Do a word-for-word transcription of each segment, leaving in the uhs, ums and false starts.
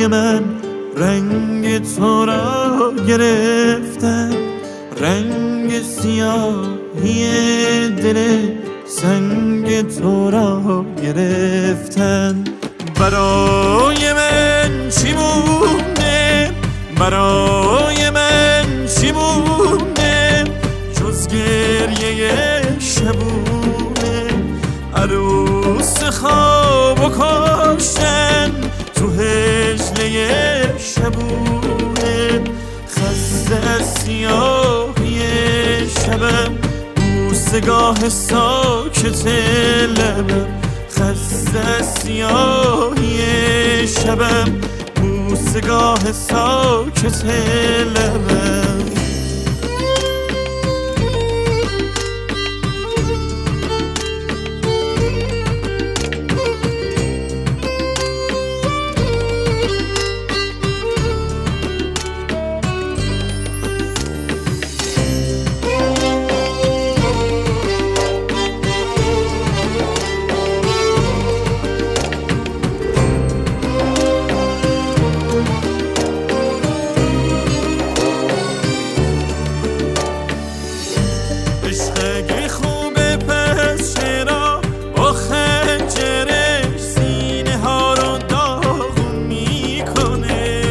برای من رنگ تو را گرفتن، رنگ سیاهی دل سنگ تو را گرفتن. برای من چی مونده، برای من چی مونده جز گریه شبونه؟ عروس خواب و کاشتن تو هجله شبونه. خسته از سیاهی شبم بوسگاه ساکت لبم، خسته از سیاهی شبم بوسگاه ساکت لبم. اگه خوبه پس چرا با خنجرش سینه ها رو داغون میکنه؟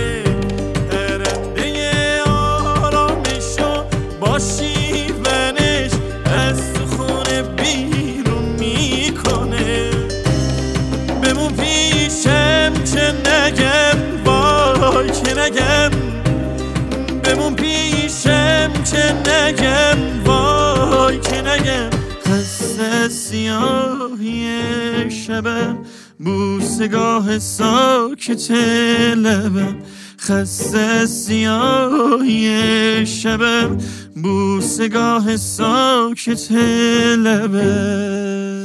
پرنده آرامشو با شیونش از تو خونه بیرون میکنه. بمون پیشم که نگم وای که نگم، بمون پیشم که نگم وای که نگم. خسته سیاهی شبم بوسگاه ساکت لبم، خسته سیاهی شبم بوسگاه ساکت لبم.